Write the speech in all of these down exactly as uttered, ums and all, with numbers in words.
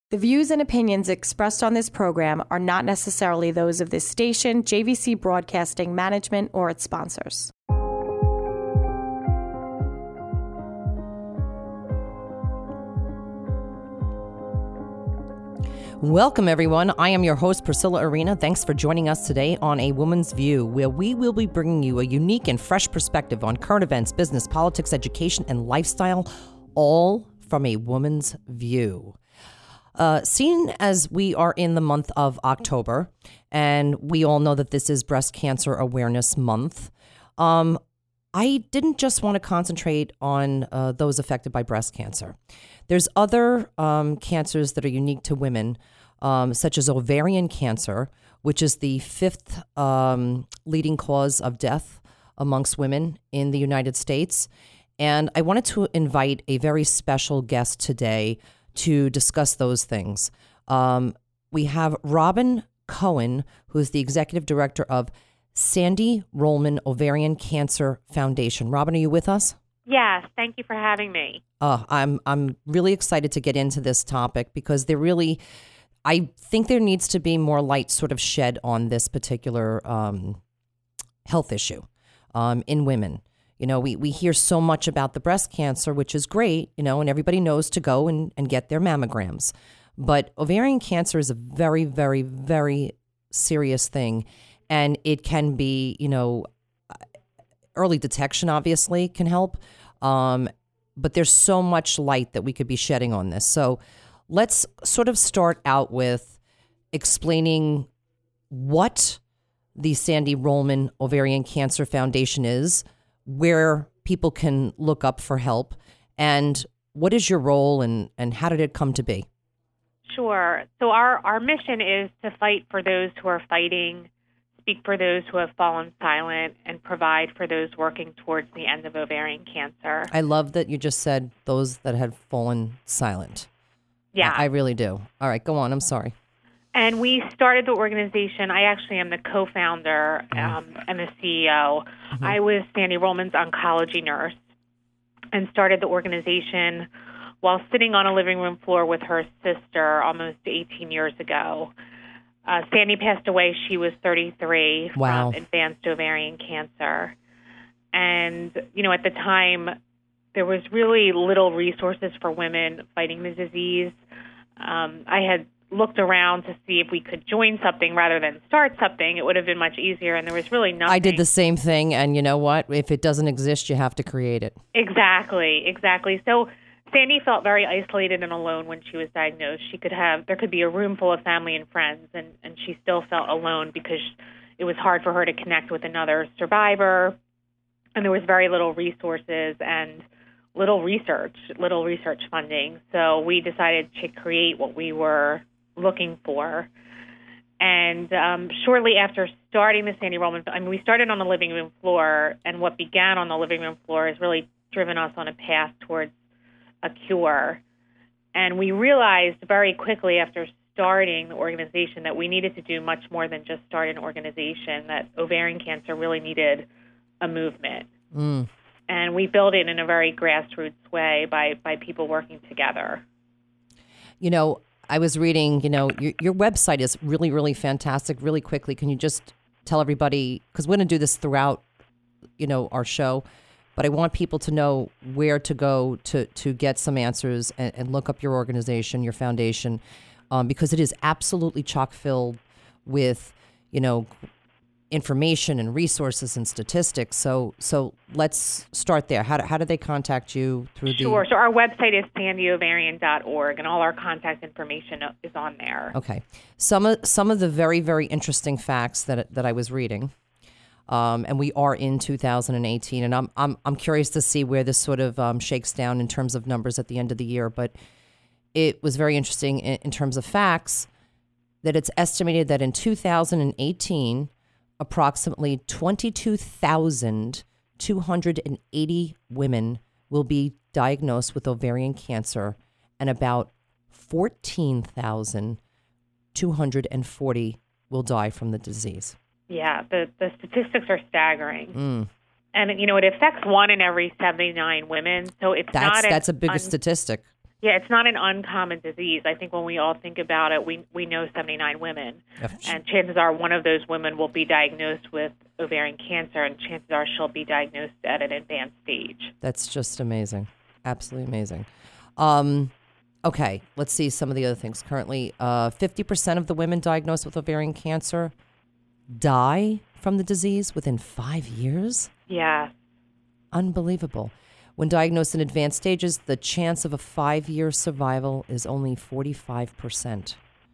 The views and opinions expressed on this program are not necessarily those of this station, J V C Broadcasting Management, or its sponsors. Welcome, everyone. I am your host, Priscilla Arena. Thanks for joining us today on A Woman's View, where we will be bringing you a unique and fresh perspective on current events, business, politics, education, and lifestyle, all from a woman's view. Uh, seeing as we are in the month of October, and we all know that this is Breast Cancer Awareness Month, um, I didn't just want to concentrate on uh, those affected by breast cancer. There's other um, cancers that are unique to women, um, such as ovarian cancer, which is the fifth um, leading cause of death amongst women in the United States. And I wanted to invite a very special guest today to discuss those things. Um, we have Robin Cohen, who is the executive director of Sandy Rollman Ovarian Cancer Foundation. Robin, are you with us? Yes, thank you for having me. Uh, I'm I'm really excited to get into this topic because there really, I think there needs to be more light sort of shed on this particular um, health issue um, in women. You know, we, we hear so much about the breast cancer, which is great, you know, and everybody knows to go and, and get their mammograms. But ovarian cancer is a very, very, very serious thing. And it can be, you know, early detection obviously can help. Um, but there's so much light that we could be shedding on this. So let's sort of start out with explaining what the Sandy Rollman Ovarian Cancer Foundation is, where people can look up for help, and what is your role and, and how did it come to be? Sure. So our, our mission is to fight for those who are fighting, speak for those who have fallen silent, and provide for those working towards the end of ovarian cancer. I love that you just said those that had fallen silent. Yeah. I, I really do. All right, go on. I'm sorry. And we started the organization. I actually am the co-founder um, and the C E O. Mm-hmm. I was Sandy Rollman's oncology nurse and started the organization while sitting on a living room floor with her sister almost eighteen years ago. Uh, Sandy passed away. She was thirty-three wow. from advanced ovarian cancer. And, you know, at the time, there was really little resources for women fighting the disease. Um, I had looked around to see if we could join something rather than start something. It would have been much easier, and there was really nothing. I did the same thing, and you know what? If it doesn't exist, you have to create it. Exactly, exactly. So Sandy felt very isolated and alone when she was diagnosed. She could have, there could be a room full of family and friends, and, and she still felt alone because it was hard for her to connect with another survivor, and there was very little resources and little research, little research funding. So we decided to create what we were looking for. And um, shortly after starting the Sandy Rollman, I mean, we started on the living room floor, and what began on the living room floor has really driven us on a path towards a cure. And we realized very quickly after starting the organization that we needed to do much more than just start an organization, that ovarian cancer really needed a movement. Mm. And we built it in a very grassroots way by, by people working together. You know, I was reading, you know, your, your website is really, really fantastic. Really quickly, can you just tell everybody, because we're going to do this throughout, you know, our show, but I want people to know where to go to, to get some answers and, and look up your organization, your foundation, um, because it is absolutely chock-filled with, you know, information and resources and statistics. So so let's start there. How do, how do they contact you through the... Sure. So our website is sandy ovarian dot org, and all our contact information is on there. Okay. Some of, some of the very, very interesting facts that that I was reading, um, and we are in two thousand eighteen, and I'm I'm I'm curious to see where this sort of um, shakes down in terms of numbers at the end of the year, but it was very interesting in, in terms of facts that it's estimated that in two thousand eighteen, approximately twenty-two thousand two hundred eighty women will be diagnosed with ovarian cancer, and about fourteen thousand two hundred forty will die from the disease. Yeah, the, the statistics are staggering. Mm. And, you know, it affects one in every seventy-nine women, so it's that's, not... That's a big un- statistic. Yeah, it's not an uncommon disease. I think when we all think about it, we we know seventy-nine women, and chances are one of those women will be diagnosed with ovarian cancer, and chances are she'll be diagnosed at an advanced stage. That's just amazing. Absolutely amazing. Um, okay, let's see some of the other things. Currently, uh, fifty percent of the women diagnosed with ovarian cancer die from the disease within five years? Yeah. Unbelievable. When diagnosed in advanced stages, the chance of a five-year survival is only forty-five percent.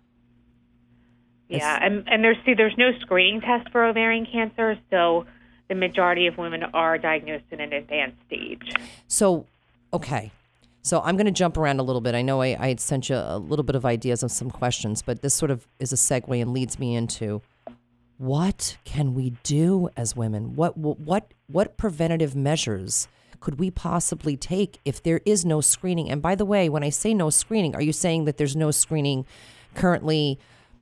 Yeah, and, and there's see, there's no screening test for ovarian cancer, so the majority of women are diagnosed in an advanced stage. So, okay. So I'm going to jump around a little bit. I know I, I had sent you a little bit of ideas of some questions, but this sort of is a segue and leads me into what can we do as women? What what what preventative measures could we possibly take if there is no screening? And by the way, when I say no screening, are you saying that there's no screening currently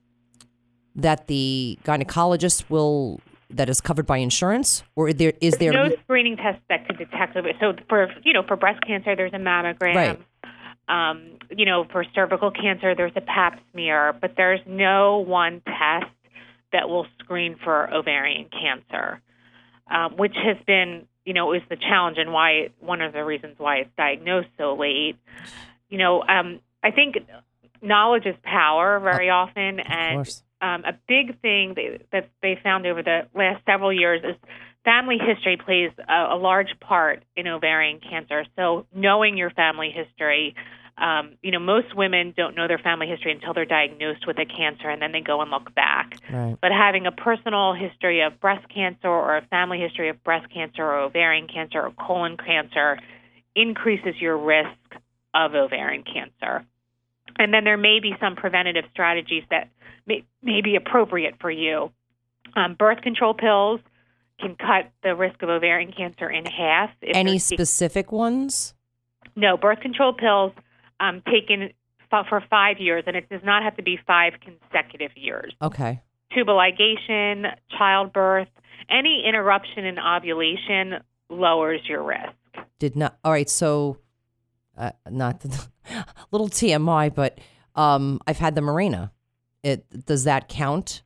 that the gynecologist will, that is covered by insurance? Or there is there no screening test that could detect it? So for, you know, for breast cancer, there's a mammogram. Right. Um, you know, for cervical cancer, there's a pap smear, but there's no one test that will screen for ovarian cancer, um, which has been, you know, is the challenge and why one of the reasons why it's diagnosed so late. You know, um, I think knowledge is power very uh, often, and um, a big thing they, that they found over the last several years is family history plays a, a large part in ovarian cancer. So knowing your family history. Um, you know, most women don't know their family history until they're diagnosed with a cancer, and then they go and look back. Right. But having a personal history of breast cancer or a family history of breast cancer or ovarian cancer or colon cancer increases your risk of ovarian cancer. And then there may be some preventative strategies that may, may be appropriate for you. Um, birth control pills can cut the risk of ovarian cancer in half. Any specific ones? No, birth control pills Um, taken f- for five years, and it does not have to be five consecutive years. Okay. Tubal ligation, childbirth, any interruption in ovulation lowers your risk. Did not. All right. So, uh, not the, little T M I, but um, I've had the Mirena. It does that count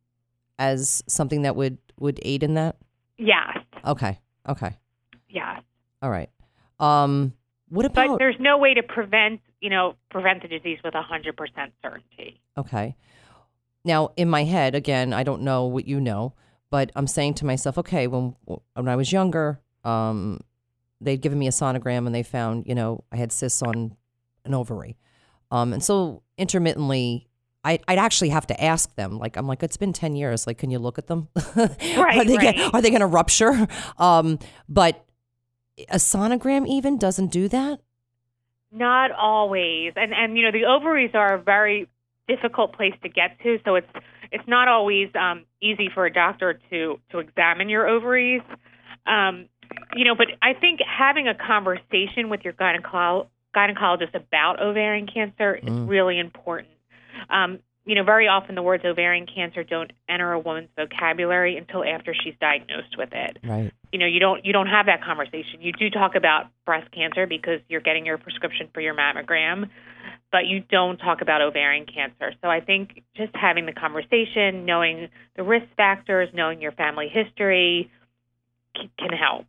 as something that would would aid in that? Yes. Okay. Okay. Yes. All right. Um. What about? But there's no way to prevent, you know, prevent the disease with one hundred percent certainty. Okay. Now, in my head, again, I don't know what you know, but I'm saying to myself, okay, when when I was younger, um, they'd given me a sonogram and they found, you know, I had cysts on an ovary. Um, and so intermittently, I, I'd actually have to ask them, like, I'm like, it's been ten years. Like, can you look at them? Right, are they right. Get, are they going to rupture? Um, but a sonogram even doesn't do that? Not always. And, and you know, the ovaries are a very difficult place to get to, so it's it's not always um, easy for a doctor to, to examine your ovaries. Um, you know, but I think having a conversation with your gyneco- gynecologist about ovarian cancer is Mm. really important. Um, you know, very often the words ovarian cancer don't enter a woman's vocabulary until after she's diagnosed with it. Right. You know, you don't you don't have that conversation. You do talk about breast cancer because you're getting your prescription for your mammogram, but you don't talk about ovarian cancer. So I think just having the conversation, knowing the risk factors, knowing your family history c- can help.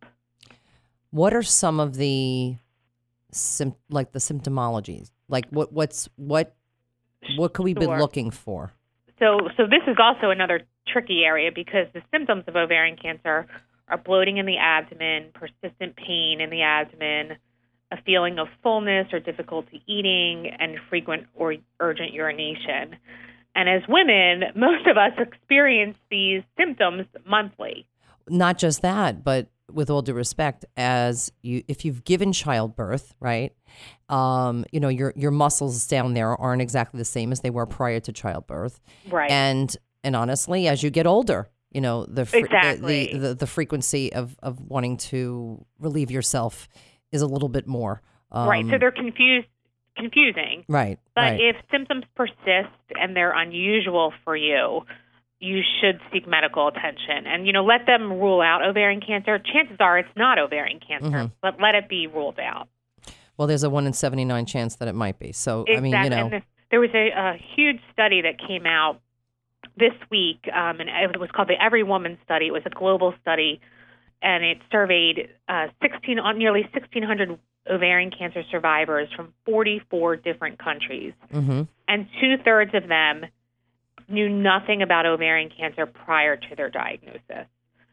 What are some of the sim- like the symptomologies? Like what what's what what could we Sure. be looking for? So so this is also another tricky area because the symptoms of ovarian cancer are bloating in the abdomen, persistent pain in the abdomen, a feeling of fullness or difficulty eating, and frequent or urgent urination. And as women, most of us experience these symptoms monthly. Not just that, but with all due respect, as you, if you've given childbirth, right? Um, you know, your your muscles down there aren't exactly the same as they were prior to childbirth, Right. and and honestly, as you get older, you know, the fre- Exactly. the, the the frequency of of wanting to relieve yourself is a little bit more. Um, right. So they're confused, confusing. right. But right. if symptoms persist and they're unusual for you, you should seek medical attention. And, you know, let them rule out ovarian cancer. Chances are it's not ovarian cancer, Mm-hmm. but let it be ruled out. Well, there's a one in seventy-nine chance that it might be. So, exactly. I mean, you know. And the, there was a, a huge study that came out this week, um, and it was called the Every Woman Study. It was a global study, and it surveyed uh, sixteen, nearly sixteen hundred ovarian cancer survivors from forty-four different countries. Mm-hmm. And two-thirds of them knew nothing about ovarian cancer prior to their diagnosis.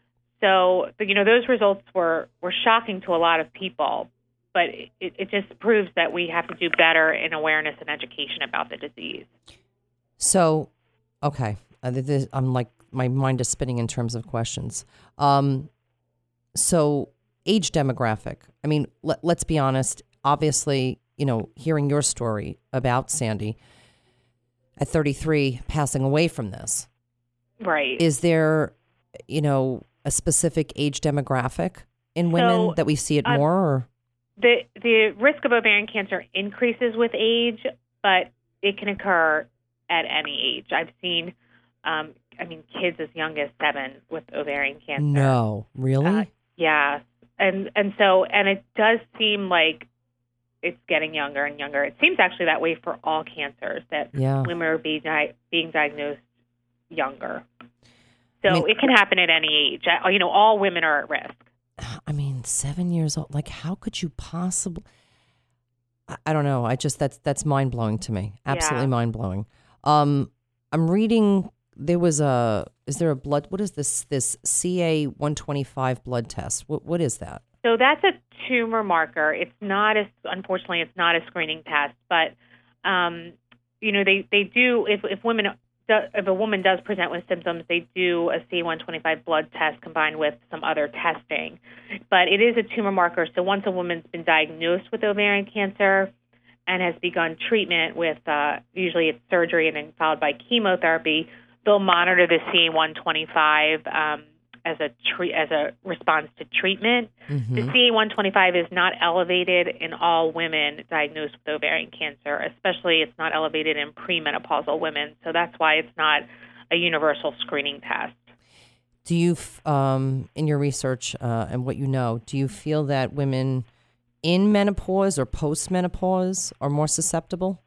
So, you know, those results were, were shocking to a lot of people, but it, it just proves that we have to do better in awareness and education about the disease. So, okay, uh, this, I'm like, my mind is spinning in terms of questions. Um, so, age demographic. I mean, let, let's be honest. Obviously, you know, hearing your story about Sandy at thirty-three passing away from this. Right. Is there, you know, a specific age demographic in women so, that we see it uh, more? Or? The the risk of ovarian cancer increases with age, but it can occur at any age. I've seen, um, I mean, kids as young as seven with ovarian cancer. No, really? Uh, yeah, and and so and it does seem like it's getting younger and younger. It seems actually that way for all cancers, that yeah. women are being di- being diagnosed younger. So I mean, it can happen at any age. I, you know, all women are at risk. I mean, seven years old. Like, how could you possibly? I, I don't know. I just that's that's mind blowing to me. Absolutely Yeah. mind blowing. Um, I'm reading. There was a. Is there a blood? What is this? This C A one twenty-five blood test. What what is that? So that's a tumor marker. It's not a. Unfortunately, it's not a screening test. But um, you know, they they do if if women. If a woman does present with symptoms, they do a C A one twenty-five blood test combined with some other testing. But it is a tumor marker, so once a woman's been diagnosed with ovarian cancer and has begun treatment with, uh, usually it's surgery and then followed by chemotherapy, they'll monitor the C A one twenty-five um, as a tre- as a response to treatment. Mm-hmm. The C A one twenty-five is not elevated in all women diagnosed with ovarian cancer, especially it's not elevated in premenopausal women. So that's why it's not a universal screening test. Do you, um, in your research uh, and what you know, do you feel that women in menopause or post-menopause are more susceptible?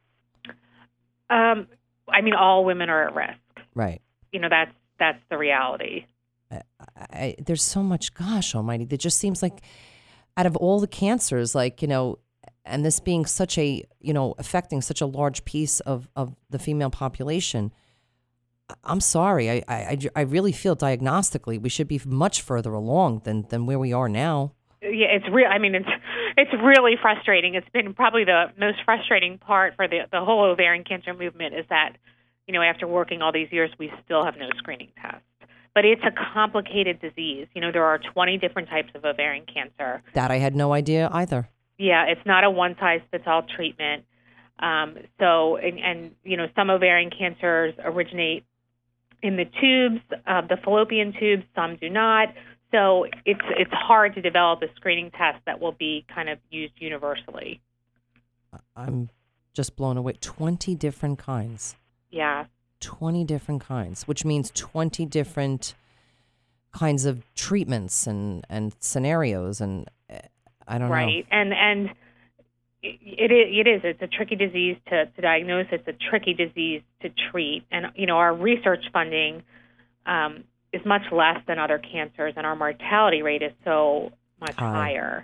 Um, I mean, all women are at risk. Right. You know, that's that's the reality. I, I, there's so much, gosh almighty, that just seems like out of all the cancers, like, you know, and this being such a, you know, affecting such a large piece of, of the female population, I'm sorry, I, I, I really feel diagnostically we should be much further along than, than where we are now. Yeah, it's real. I mean, it's it's really frustrating. It's been probably the most frustrating part for the, the whole ovarian cancer movement is that, you know, after working all these years, we still have no screening test. But it's a complicated disease. You know, there are twenty different types of ovarian cancer. That I had no idea either. Yeah, it's not a one-size-fits-all treatment. Um, so, and, and, you know, some ovarian cancers originate in the tubes, uh, the fallopian tubes, some do not. So it's it's hard to develop a screening test that will be kind of used universally. I'm just blown away. twenty different kinds. Yeah. twenty different kinds, which means twenty different kinds of treatments and, and scenarios. And uh, I don't right. know. Right. And, and it, it is. It's a tricky disease to, to diagnose. It's a tricky disease to treat. And, you know, our research funding um, is much less than other cancers, and our mortality rate is so much High. higher.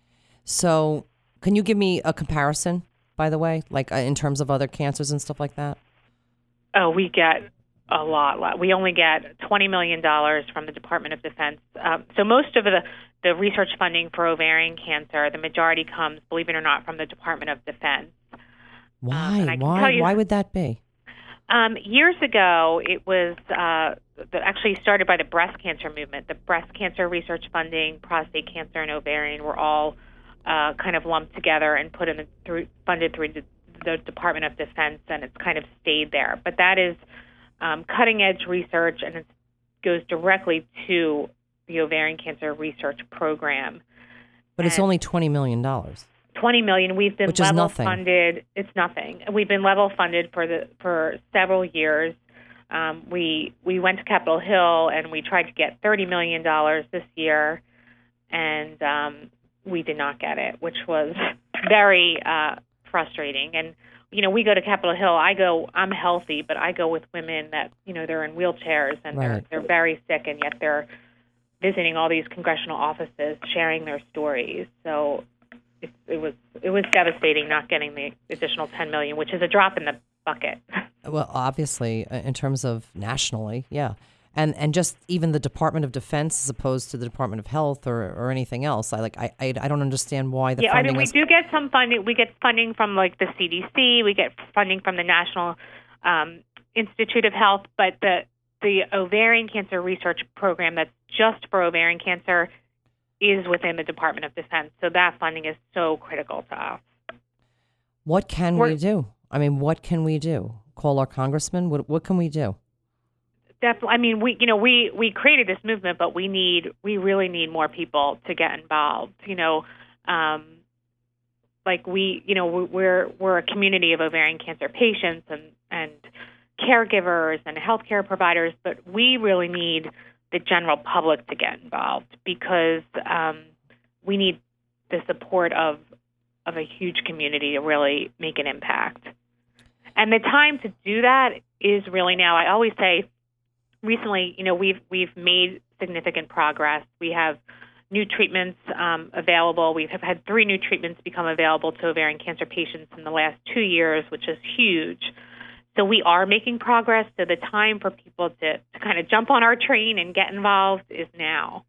So can you give me a comparison, by the way, like uh, in terms of other cancers and stuff like that? Oh, we get a lot. We only get twenty million dollars from the Department of Defense. Um, so most of the, the research funding for ovarian cancer, the majority comes, believe it or not, from the Department of Defense. Why? Um, Why? you, Why would that be? Um, years ago, it was uh, the, actually started by the breast cancer movement. The breast cancer research funding, prostate cancer, and ovarian were all uh, kind of lumped together and put in the, through, funded through the, the Department of Defense, and it's kind of stayed there. But that is um, cutting-edge research, and it goes directly to the ovarian cancer research program. But it's and only twenty million dollars. twenty million dollars. We've been Which level is nothing. funded. It's nothing. We've been level funded for the for several years. Um, we we went to Capitol Hill and we tried to get thirty million dollars this year, and um, we did not get it, which was very uh, frustrating. And, you know, we go to Capitol Hill. I go, I'm healthy, but I go with women that, you know, they're in wheelchairs and Right. they're, they're very sick, and yet they're visiting all these congressional offices, sharing their stories. So it, it was it was devastating not getting the additional ten million dollars, which is a drop in the bucket. Well, obviously, uh, in terms of nationally, yeah. And and just even the Department of Defense as opposed to the Department of Health or, or anything else. I like I, I I don't understand why the yeah, I funding mean, we is... do get some funding. We get funding from like the C D C. We get funding from the National um, Institute of Health, but the the ovarian cancer research program that's just for ovarian cancer is within the Department of Defense. So that funding is so critical to us. What can We're- we do? I mean, what can we do? Call our congressman? What what can we do? Definitely. I mean, we you know we we created this movement, but we need we really need more people to get involved. You know, um, like we you know we're we're a community of ovarian cancer patients and and caregivers and healthcare providers, but we really need the general public to get involved because um, we need the support of of a huge community to really make an impact. And the time to do that is really now. I always say, recently, you know, we've we've made significant progress. We have new treatments um, available. We have had three new treatments become available to ovarian cancer patients in the last two years, which is huge. So we are making progress. So the time for people to, to kind of jump on our train and get involved is now.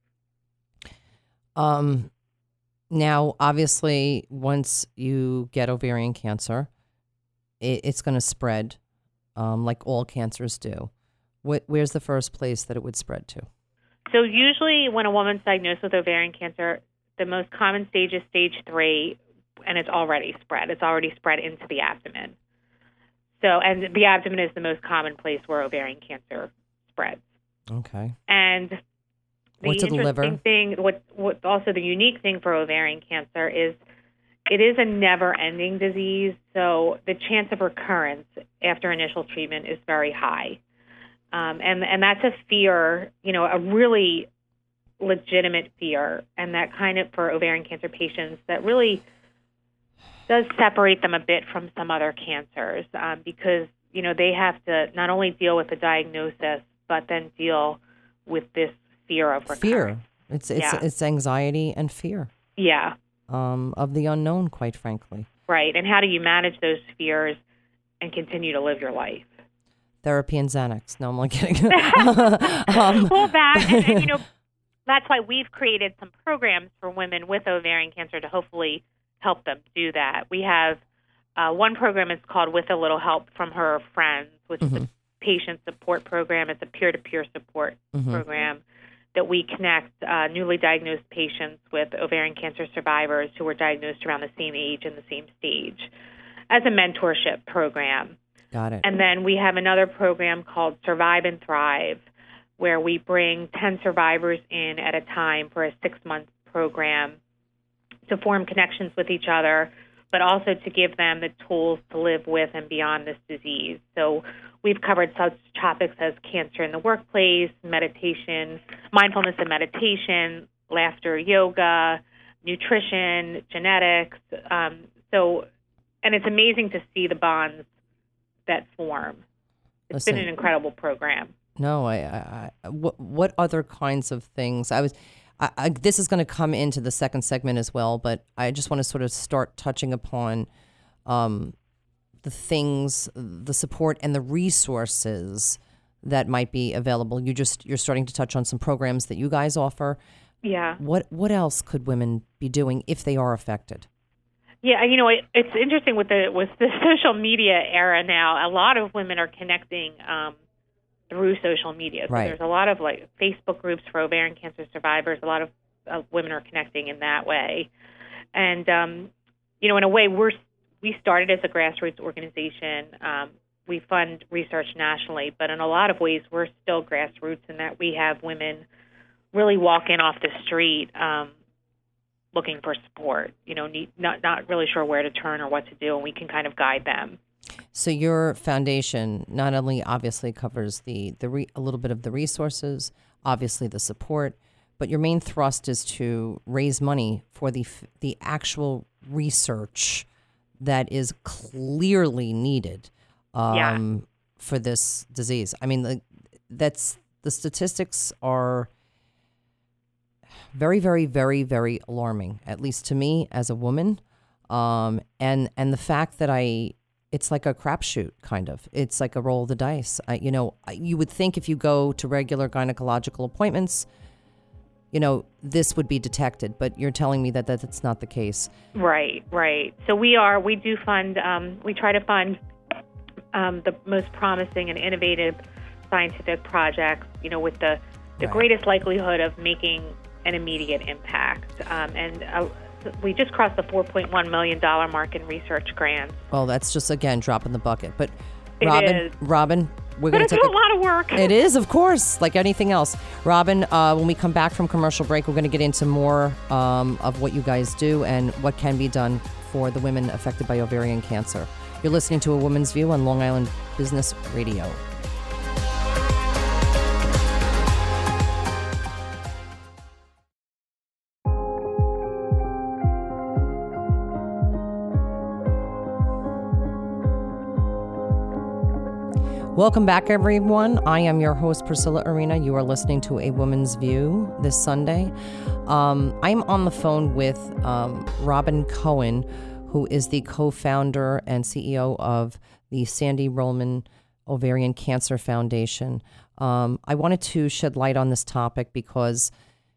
Um, now, obviously, once you get ovarian cancer, it, it's going to spread, um, like all cancers do. What, where's the first place that it would spread to? So usually when a woman's diagnosed with ovarian cancer, the most common stage is stage three, and it's already spread. It's already spread into the abdomen. So, and the abdomen is the most common place where ovarian cancer spreads. Okay. And the What's in the interesting liver? thing, what, what also the unique thing for ovarian cancer is it is a never-ending disease, so the chance of recurrence after initial treatment is very high. Um, and, and that's a fear, you know, a really legitimate fear, and that kind of, for ovarian cancer patients, that really does separate them a bit from some other cancers um, because, you know, they have to not only deal with the diagnosis, but then deal with this fear of recurrence. Fear. It's it's Yeah. it's anxiety and fear Yeah, um, of the unknown, quite frankly. right. And how do you manage those fears and continue to live your life? Therapy and Xanax. No, I'm not kidding. um, Well, that, and, and, you know, that's why we've created some programs for women with ovarian cancer to hopefully help them do that. We have uh, one program is called With a Little Help from Her Friends, which Mhm. is a patient support program. It's a peer-to-peer support Mhm. program that we connect uh, newly diagnosed patients with ovarian cancer survivors who were diagnosed around the same age and the same stage as a mentorship program. Got it. And then we have another program called Survive and Thrive, where we bring ten survivors in at a time for a six-month program to form connections with each other, but also to give them the tools to live with and beyond this disease. So we've covered such topics as cancer in the workplace, meditation, mindfulness and meditation, laughter, yoga, nutrition, genetics. Um, so, and it's amazing to see the bonds that form. It's Listen. been an incredible program. No, I, I, I what, what other kinds of things? I was, I, I, this is going to come into the second segment as well, but I just want to sort of start touching upon um, the things, the support and the resources that might be available. You just, you're starting to touch on some programs that you guys offer. Yeah. What, what else could women be doing if they are affected? Yeah, you know, it, it's interesting with the with the social media era now. A lot of women are connecting um, through social media. So Right. there's a lot of like Facebook groups for ovarian cancer survivors. A lot of uh, women are connecting in that way, and um, you know, in a way, we're we started as a grassroots organization. Um, we fund research nationally, but in a lot of ways, we're still grassroots in that we have women really walk in off the street. Um, looking for support, you know, need, not not really sure where to turn or what to do, and we can kind of guide them. So your foundation not only obviously covers the the re, a little bit of the resources, obviously the support, but your main thrust is to raise money for the f- the actual research that is clearly needed um, Yeah. for this disease. I mean, the, that's the statistics are very, very, very, very alarming, at least to me as a woman. Um, and and the fact that I, it's like a crapshoot, kind of. It's like a roll of the dice. I, you know, you would think if you go to regular gynecological appointments, you know, this would be detected, but you're telling me that, that that's not the case. Right, right. So we are, we do fund, um, we try to fund um, the most promising and innovative scientific projects, you know, with the, the Right. greatest likelihood of making an immediate impact. Um, and uh, we just crossed the four point one million dollars mark in research grants. Well, that's just, again, drop in the bucket. But It Robin, is. Robin, we're But going it's to a take lot of work. It is, of course, like anything else. Robin, uh, when we come back from commercial break, we're going to get into more um, of what you guys do and what can be done for the women affected by ovarian cancer. You're listening to A Woman's View on Long Island Business Radio. Welcome back, everyone. I am your host, Priscilla Arena. You are listening to A Woman's View this Sunday. Um, I'm on the phone with um, Robin Cohen, who is the co-founder and C E O of the Sandy Rollman Ovarian Cancer Foundation. Um, I wanted to shed light on this topic because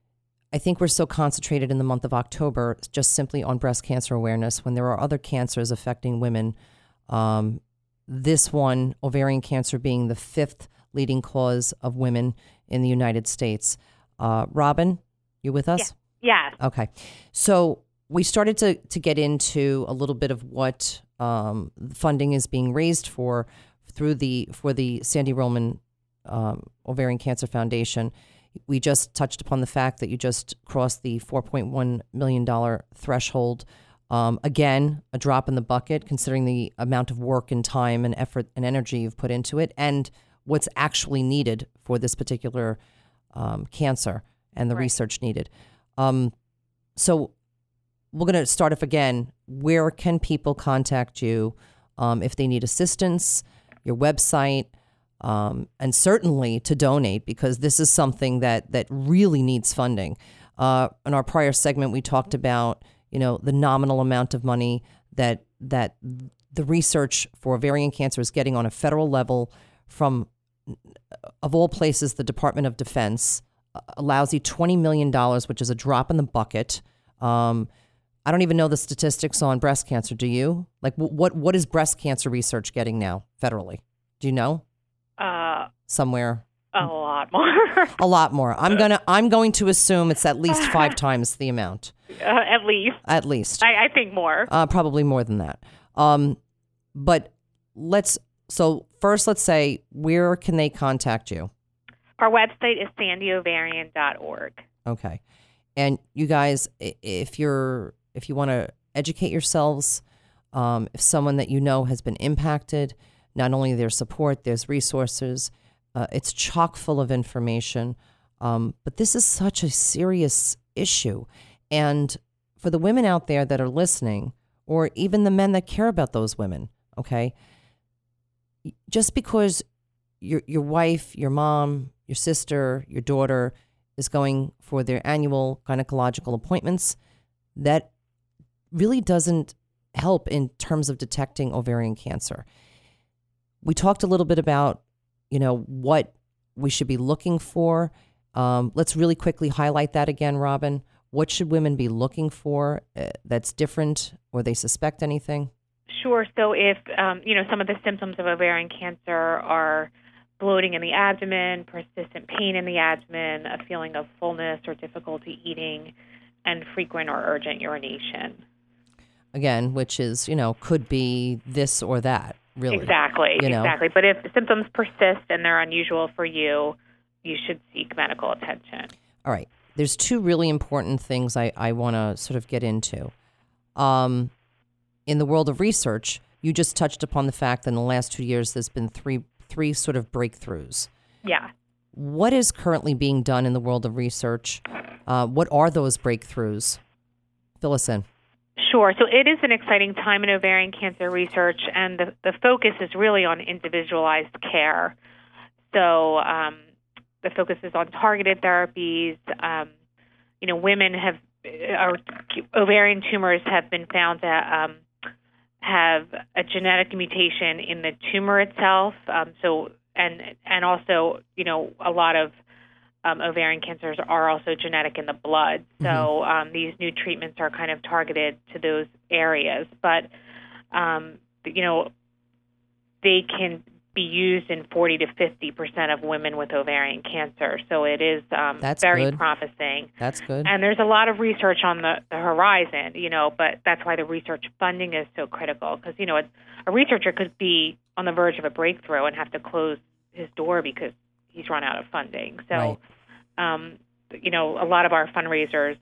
I think we're so concentrated in the month of October just simply on breast cancer awareness when there are other cancers affecting women. Um, This one, ovarian cancer, being the fifth leading cause of women in the United States. Uh, Robin, you with us? Yeah. Yes. Okay. So we started to, to get into a little bit of what um, funding is being raised for through the for the Sandy Rollman um, Ovarian Cancer Foundation. We just touched upon the fact that you just crossed the four point one million dollars threshold. Um, again, a drop in the bucket, considering the amount of work and time and effort and energy you've put into it and what's actually needed for this particular um, cancer and the Right. research needed. Um, so we're going to start off again. Where can people contact you um, if they need assistance, your website, um, and certainly to donate, because this is something that, that really needs funding. Uh, in our prior segment, we talked about you know, the nominal amount of money that that the research for ovarian cancer is getting on a federal level from, of all places, the Department of Defense, a lousy twenty million dollars, which is a drop in the bucket. Um, I don't even know the statistics on breast cancer. Do you? Like, what what is breast cancer research getting now federally? Do you know? Uh, Somewhere. a lot more. A lot more. I'm gonna. I'm going to assume it's at least five times the amount. Uh, at least. At least. I, I think more. Uh, probably more than that. Um, but let's. So first, let's say, where can they contact you? Our website is sandy ovarian dot org. Okay, and you guys, i- if you're if you want to educate yourselves, um, if someone that you know has been impacted, not only their support, there's resources. Uh, it's chock full of information, um, but this is such a serious issue. And for the women out there that are listening, or even the men that care about those women, okay, just because your your wife, your mom, your sister, your daughter is going for their annual gynecological appointments, that really doesn't help in terms of detecting ovarian cancer. We talked a little bit about you know, what we should be looking for. Um, let's really quickly highlight that again, Robin. What should women be looking for uh, that's different, or they suspect anything? Sure. So if, um, you know, some of the symptoms of ovarian cancer are bloating in the abdomen, persistent pain in the abdomen, a feeling of fullness or difficulty eating, and frequent or urgent urination. Again, which is, you know, could be this or that. Really. Exactly, you know? exactly. But if symptoms persist and they're unusual for you, you should seek medical attention. All right. There's two really important things I, I want to sort of get into. Um, in the world of research, you just touched upon the fact that in the last two years, there's been three three sort of breakthroughs. Yeah. What is currently being done in the world of research? Uh, what are those breakthroughs? Fill us in. Sure. So it is an exciting time in ovarian cancer research, and the, the focus is really on individualized care. So um, the focus is on targeted therapies. Um, you know, women have, or ovarian tumors have been found to um, have a genetic mutation in the tumor itself. Um, so, and and also, you know, a lot of Um, ovarian cancers are also genetic in the blood. So um, these new treatments are kind of targeted to those areas. But, um, you know, they can be used in forty to fifty percent of women with ovarian cancer. So it is um, That's very good. promising. That's good. And there's a lot of research on the, the horizon, you know, but that's why the research funding is so critical. Because, you know, a, a researcher could be on the verge of a breakthrough and have to close his door because he's run out of funding. So, Right. um, you know, a lot of our fundraisers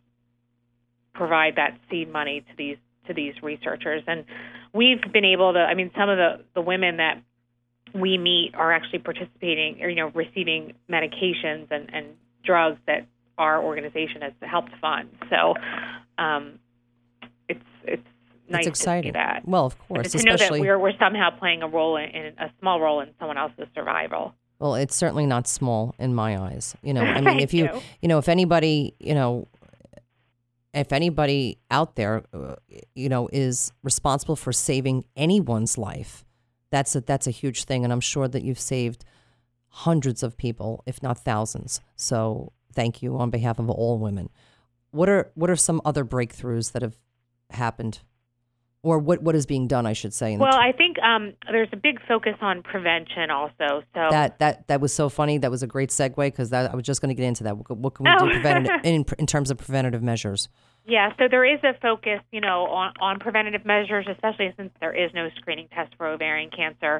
provide that seed money to these to these researchers, and we've been able to. I mean, some of the, the women that we meet are actually participating, or you know, receiving medications and, and drugs that our organization has helped fund. So, um, it's it's nice It's exciting. to see that. Well, of course, to know that especially we're we're somehow playing a role in, in a small role in someone else's survival. Well, it's certainly not small in my eyes. You know, I mean, Thank if you, you. you know, if anybody, you know, if anybody out there, uh, you know, is responsible for saving anyone's life, that's a, that's a huge thing. And I'm sure that you've saved hundreds of people, if not thousands. So thank you on behalf of all women. What are, what are some other breakthroughs that have happened? Or what, what is being done, I should say. In Well, the t- I think um, there's a big focus on prevention also. So That that that was so funny. That was a great segue because that I was just going to get into that. What, what can we Oh. do preventative, in in terms of preventative measures? yeah, so there is a focus, you know, on, on preventative measures, especially since there is no screening test for ovarian cancer.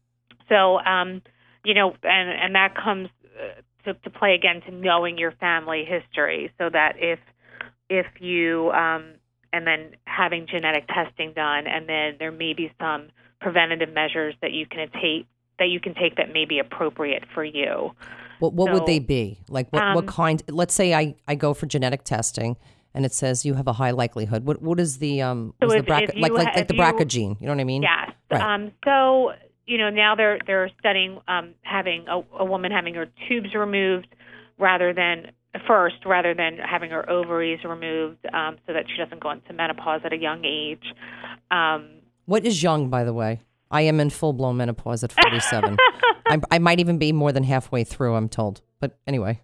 So, um, you know, and and that comes uh, to, to play again to knowing your family history, so that if if you um, and then having genetic testing done, and then there may be some preventative measures that you can take that you can take that may be appropriate for you. What what So, would they be? Like what, um, what kind? Let's say I, I go for genetic testing and it says you have a high likelihood. What what is the um So what's if- the BRCA, if you like like ha- like the if you- BRCA gene? You know what I mean? Yes. Right. Um, so, you know, now they're they're studying um, having a, a woman having her tubes removed rather than first, rather than having her ovaries removed, um, so that she doesn't go into menopause at a young age. Um, What is young, by the way? I am in full blown menopause at forty-seven. I, I might even be more than halfway through, I'm told. But anyway.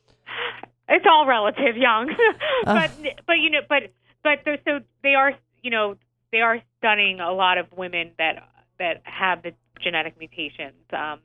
It's all relative, young, but but you know, but but they're, so they are, you know, they are studying a lot of women that that have the genetic mutations, um,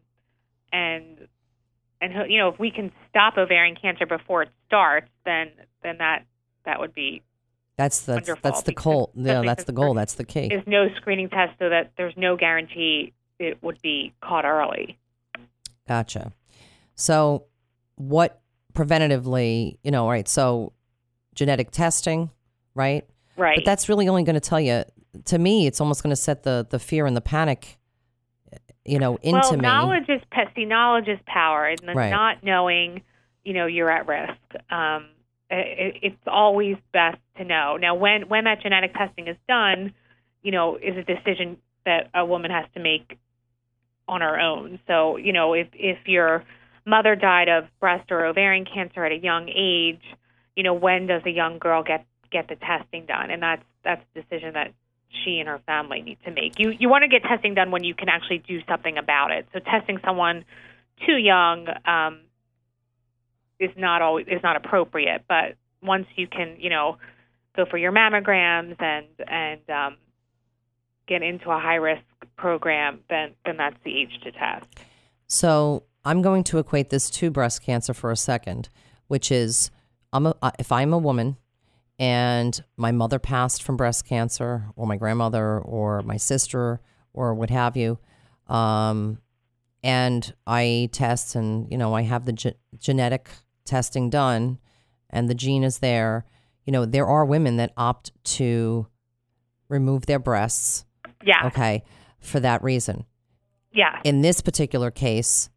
and and you know, if we can stop ovarian cancer before it starts, then then that that would be That's the wonderful, that's the because goal. Yeah, especially that's since the goal. there That's the key. is no screening test, so that there's no guarantee it would be caught early. Gotcha. So what preventatively, you know, all right, so genetic testing, right? Right. But that's really only going to tell you, to me, it's almost going to set the, the fear and the panic, you know, into well, me. knowledge is pe- see, knowledge is power, and the Right. not knowing, you know, you're at risk. Um, it, it's always best to know. Now, when when that genetic testing is done, you know, is a decision that a woman has to make on her own. So, you know, if if your mother died of breast or ovarian cancer at a young age, you know, when does a young girl get get the testing done? And that's that's a decision that she and her family need to make. You you want to get testing done when you can actually do something about it. So testing someone too young um, is not always is not appropriate. But once you can, you know, go for your mammograms and and um, get into a high risk program, then then that's the age to test. So I'm going to equate this to breast cancer for a second, which is I'm a, uh, if I'm a woman and my mother passed from breast cancer, or my grandmother, or my sister, or what have you, um, and I test and, you know, I have the ge- genetic testing done and the gene is there, you know, there are women that opt to remove their breasts, Yeah. okay, for that reason. Yeah. In this particular case,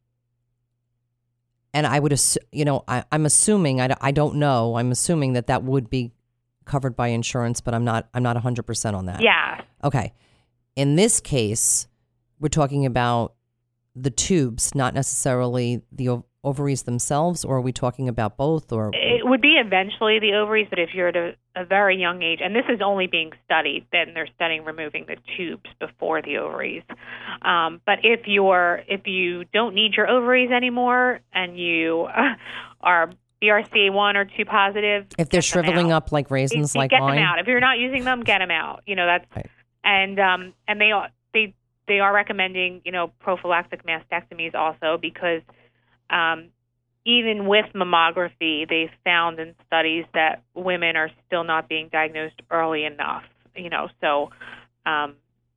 and I would, assu- you know, I, I'm assuming, I, d- I don't know, I'm assuming that that would be covered by insurance, but I'm not I'm not one hundred percent on that. Yeah. Okay. In this case, we're talking about the tubes, not necessarily the ov- ovaries themselves, or are we talking about both? Or it would be eventually the ovaries, but if you're at a, a very young age, and this is only being studied, then they're studying removing the tubes before the ovaries. Um, but if you're if you don't need your ovaries anymore and you uh, are B R C A one or two positive, if they're shriveling up like raisins, you, you like get mine, them out. If you're not using them, get them out. You know that's right. and um, and they are they they are recommending you know prophylactic mastectomies also because. Um, even with mammography, they've found in studies that women are still not being diagnosed early enough. You know, so um,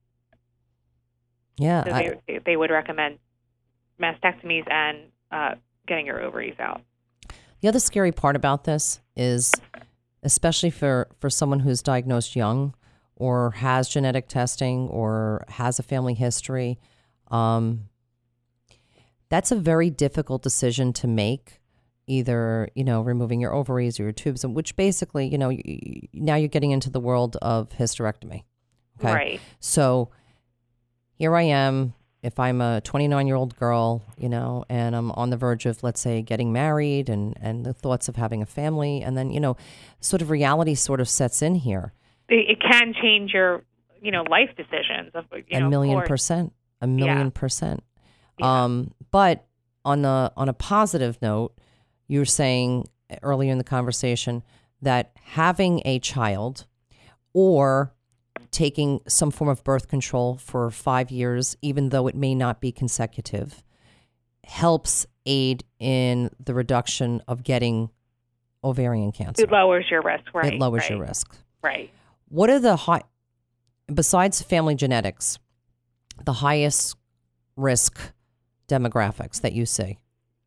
yeah, so I, they, they would recommend mastectomies and uh, getting your ovaries out. The other scary part about this is, especially for, for someone who's diagnosed young or has genetic testing or has a family history, um, that's a very difficult decision to make, either, you know, removing your ovaries or your tubes, which basically, you know, you, now you're getting into the world of hysterectomy. Okay. Right. So here I am, if I'm a twenty-nine-year-old girl, you know, and I'm on the verge of, let's say, getting married and, and the thoughts of having a family, and then, you know, sort of reality sort of sets in here. It, it can change your, you know, life decisions. Of, you a know, million course. percent. A million Yeah. percent. Yeah. Um, but on the on a positive note, you were saying earlier in the conversation that having a child or taking some form of birth control for five years, even though it may not be consecutive, helps aid in the reduction of getting ovarian cancer. It lowers your risk, right? It lowers right. your risk. Right. What are the high, besides family genetics, the highest risk demographics that you see?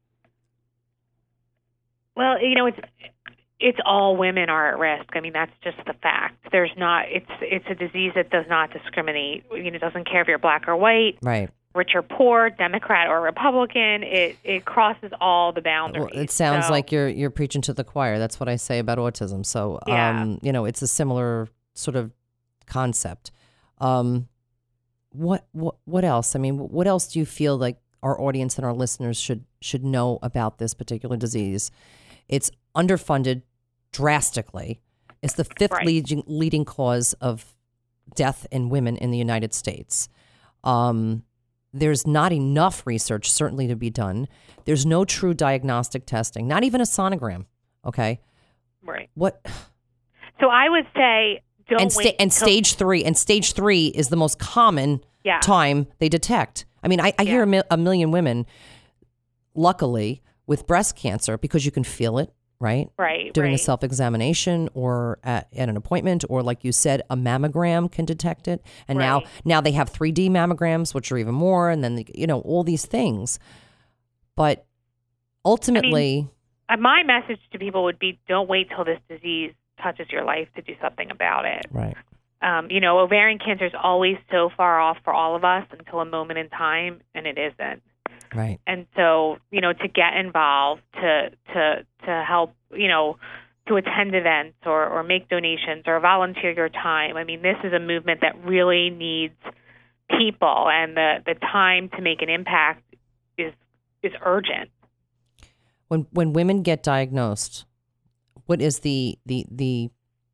Well, you know, it's it's all women are at risk. I mean, that's just the fact. There's not. It's it's a disease that does not discriminate. You know, it doesn't care if you're black or white, Right. rich or poor, Democrat or Republican. It it crosses all the boundaries. Well, it sounds So- like you're you're preaching to the choir. That's what I say about autism. So, Yeah. um, you know, it's a similar sort of concept. Um, what what what else? I mean, what else do you feel like our audience and our listeners should should know about this particular disease? It's underfunded drastically. It's the fifth Right. leading leading cause of death in women in the United States. Um, there's not enough research, certainly, to be done. There's no true diagnostic testing, not even a sonogram. Okay, Right. what? So I would say don't And sta- wait. and till- stage three, and stage three is the most common Yeah. time they detect. I mean, I, I hear Yeah. a, mil- a million women, luckily, with breast cancer because you can feel it, right? Right. Doing a right. self-examination or at, at an appointment, or like you said, a mammogram can detect it. And now, Right. now they have three D mammograms, which are even more, and then the, you know all these things. But ultimately, Uh, my message to people would be: don't wait till this disease touches your life to do something about it. right, Um, you know, ovarian cancer is always so far off for all of us until a moment in time, and it isn't. right, And so, you know, to get involved, to to to help, you know, to attend events or, or make donations or volunteer your time. I mean, this is a movement that really needs people, and the, the time to make an impact is is urgent. when when women get diagnosed, what is the the the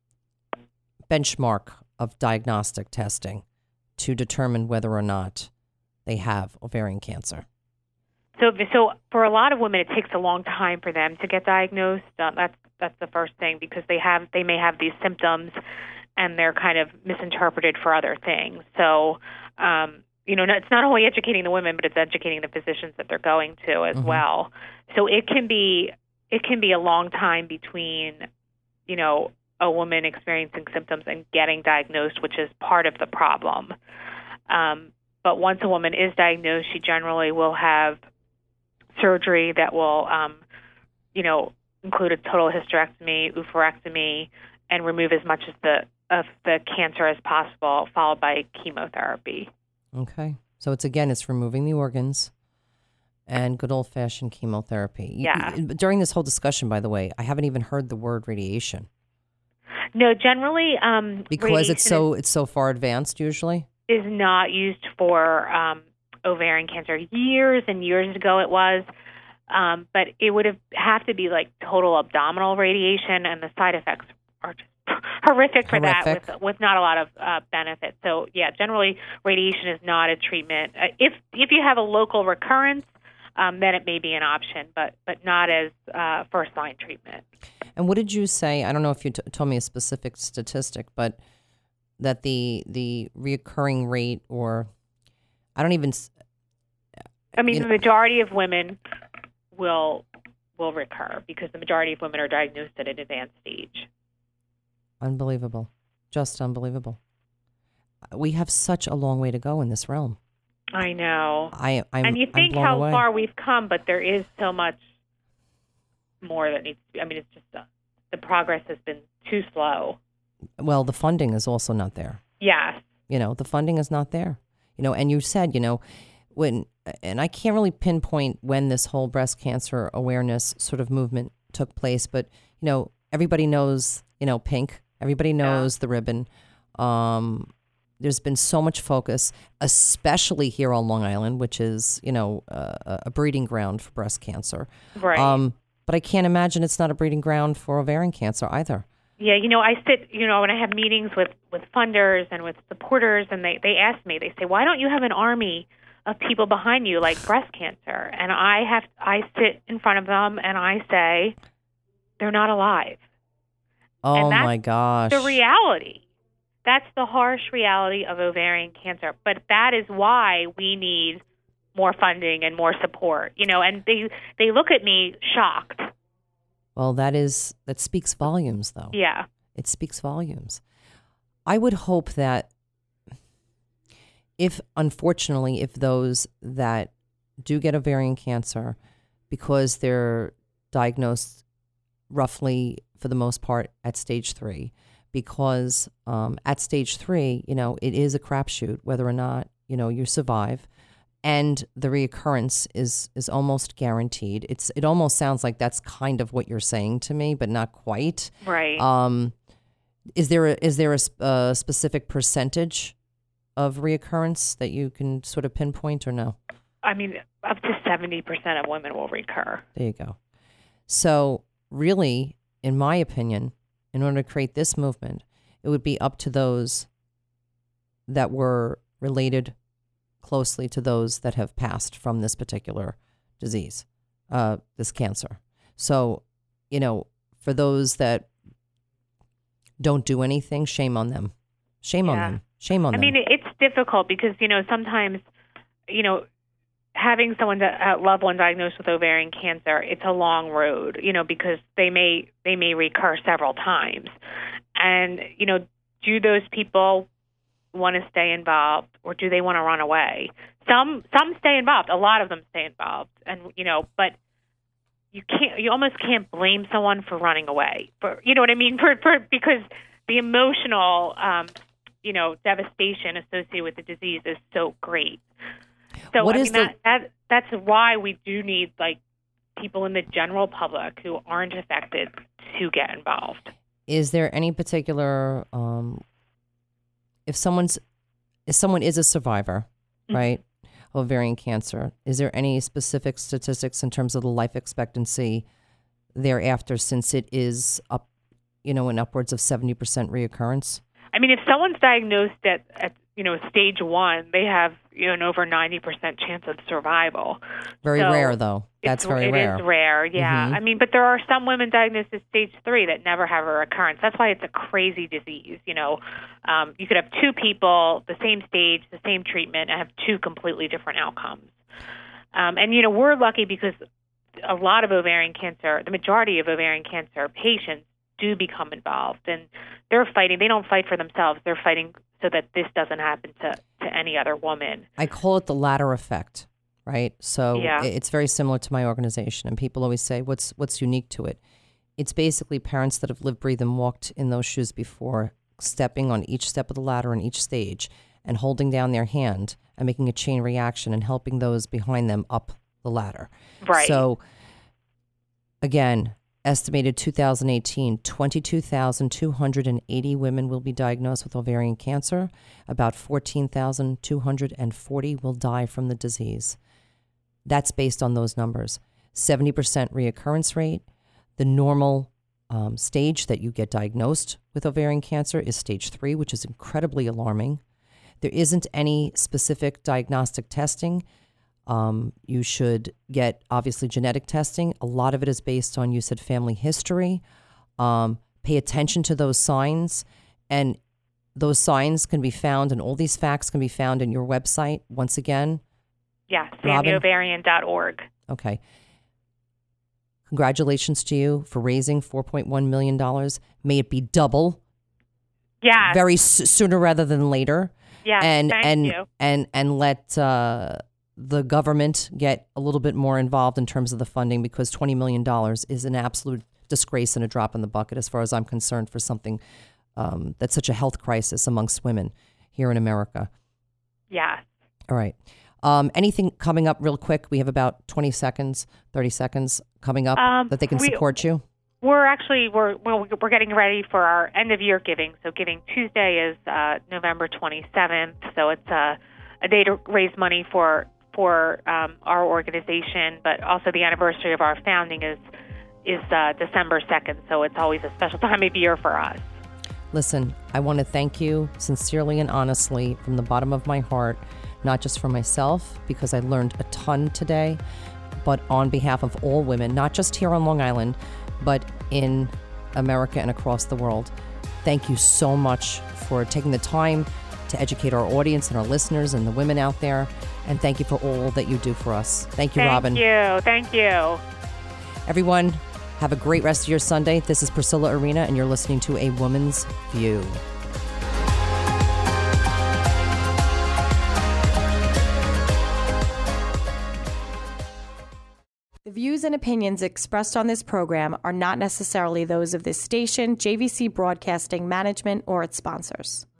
benchmark of diagnostic testing to determine whether or not they have ovarian cancer? So, so for a lot of women, it takes a long time for them to get diagnosed. Uh, that's that's the first thing, because they have they may have these symptoms, and they're kind of misinterpreted for other things. So, um, you know, it's not only educating the women, but it's educating the physicians that they're going to as Mhm. well. So it can be it can be a long time between, you know, a woman experiencing symptoms and getting diagnosed, which is part of the problem. Um, but once a woman is diagnosed, she generally will have surgery that will, um, you know, include a total hysterectomy, oophorectomy, and remove as much of the of the cancer as possible, followed by chemotherapy. Okay, so it's again, it's removing the organs and good old fashioned chemotherapy. You- Yeah. you- during this whole discussion, by the way, I haven't even heard the word radiation. No, generally, um, because it's so it's so far advanced. Usually, is not used for um, ovarian cancer. Years and years ago, it was, um, but it would have have to be like total abdominal radiation, and the side effects are just horrific for horrific. that, with with not a lot of uh, benefit. So, yeah, generally, radiation is not a treatment. Uh, if if you have a local recurrence, um, then it may be an option, but but not as uh, first line treatment. And what did you say? I don't know if you t- told me a specific statistic, but that the the reoccurring rate, or I don't even. I mean, the know. majority of women will will recur because the majority of women are diagnosed at an advanced stage. Unbelievable, just unbelievable. We have such a long way to go in this realm. I know. I I'm, and you think I'm blown how away. far we've come, but there is so much more that needs to be. I mean, it's just uh, the progress has been too slow. Well, the funding is also not there. Yes. You know, the funding is not there. You know, and you said, you know, when, and I can't really pinpoint when this whole breast cancer awareness sort of movement took place, but, you know, everybody knows, you know, pink. Everybody knows yeah. the ribbon. Um, there's been so much focus, especially here on Long Island, which is, you know, uh, a breeding ground for breast cancer. Right. Um, but I can't imagine it's not a breeding ground for ovarian cancer either. Yeah, you know, I sit, you know, when I have meetings with, with funders and with supporters, and they, they ask me, they say, why don't you have an army of people behind you like breast cancer? And I have, I sit in front of them and I say, they're not alive. Oh, and that's my gosh. the reality. That's the harsh reality of ovarian cancer. But that is why we need more funding and more support, you know, and they, they look at me shocked. Well, that is, that speaks volumes, though. Yeah. It speaks volumes. I would hope that if, unfortunately, if those that do get ovarian cancer, because they're diagnosed roughly, for the most part, at stage three, because um, at stage three, you know, it is a crapshoot whether or not, you know, you survive. And the reoccurrence is is almost guaranteed. It's it almost sounds like that's kind of what you're saying to me, but not quite. Right. Um, is there a, is there a, a specific percentage of reoccurrence that you can sort of pinpoint, or no? I mean, up to seventy percent of women will recur. There you go. So really, in my opinion, in order to create this movement, it would be up to those that were related closely to those that have passed from this particular disease, uh, this cancer. So, you know, for those that don't do anything, shame on them. Shame yeah. on them. Shame on I them. I mean, it's difficult because, you know, sometimes, you know, having someone, a loved one diagnosed with ovarian cancer, it's a long road, you know, because they may they may recur several times. And, you know, do those people want to stay involved, or do they want to run away? Some some stay involved. A lot of them stay involved, and you know, but you can't. You almost can't blame someone for running away. For you know what I mean? For, for because the emotional, um, you know, devastation associated with the disease is so great. So what I is mean the- that, that that's why we do need like people in the general public who aren't affected to get involved. Is there any particular um, if someone's if someone is a survivor, mm-hmm. right, of ovarian cancer, is there any specific statistics in terms of the life expectancy thereafter, since it is up, you know, in upwards of seventy percent reoccurrence? I mean, if someone's diagnosed at, at you know stage one, they have you know an over ninety percent chance of survival. Very so rare, though. That's very it rare. It is rare, yeah. Mm-hmm. I mean, but there are some women diagnosed at stage three that never have a recurrence. That's why it's a crazy disease. You know, um, you could have two people, the same stage, the same treatment, and have two completely different outcomes. Um, and you know, we're lucky because a lot of ovarian cancer, the majority of ovarian cancer patients do become involved, and they're fighting. They don't fight for themselves. They're fighting so that this doesn't happen to, to any other woman. I call it the ladder effect, right? So yeah. it's very similar to my organization, and people always say, what's what's unique to it? It's basically parents that have lived, breathed, and walked in those shoes before, stepping on each step of the ladder in each stage and holding down their hand and making a chain reaction and helping those behind them up the ladder. Right. So, again, estimated two thousand eighteen, twenty-two thousand two hundred eighty women will be diagnosed with ovarian cancer. About fourteen thousand two hundred forty will die from the disease. That's based on those numbers. seventy percent reoccurrence rate. The normal um, stage that you get diagnosed with ovarian cancer is stage three, which is incredibly alarming. There isn't any specific diagnostic testing. Um, you should get, obviously, genetic testing. A lot of it is based on, you said, family history. Um, pay attention to those signs. And those signs can be found, and all these facts can be found in your website. Once again. Yeah, sandy ovarian dot org. Okay. Congratulations to you for raising four point one million dollars. May it be double. Yeah. Very s- sooner rather than later. Yeah, and, thank and, you. And, and let uh, the government get a little bit more involved in terms of the funding, because twenty million dollars is an absolute disgrace and a drop in the bucket as far as I'm concerned for something um, that's such a health crisis amongst women here in America. Yeah. All right. Um, anything coming up real quick? We have about twenty seconds, thirty seconds coming up um, that they can we, support you. We're actually, we're, we're we're getting ready for our end of year giving. So Giving Tuesday is uh, November twenty-seventh. So it's a, a day to raise money for for um, our organization, but also the anniversary of our founding is is uh, December second. So it's always a special time of year for us. Listen, I want to thank you sincerely and honestly from the bottom of my heart, not just for myself, because I learned a ton today, but on behalf of all women, not just here on Long Island, but in America and across the world. Thank you so much for taking the time to educate our audience and our listeners and the women out there. And thank you for all that you do for us. Thank you, thank Robin. Thank you. Thank you. Everyone, have a great rest of your Sunday. This is Priscilla Arena, and you're listening to A Woman's View. The views and opinions expressed on this program are not necessarily those of this station, J V C Broadcasting Management, or its sponsors.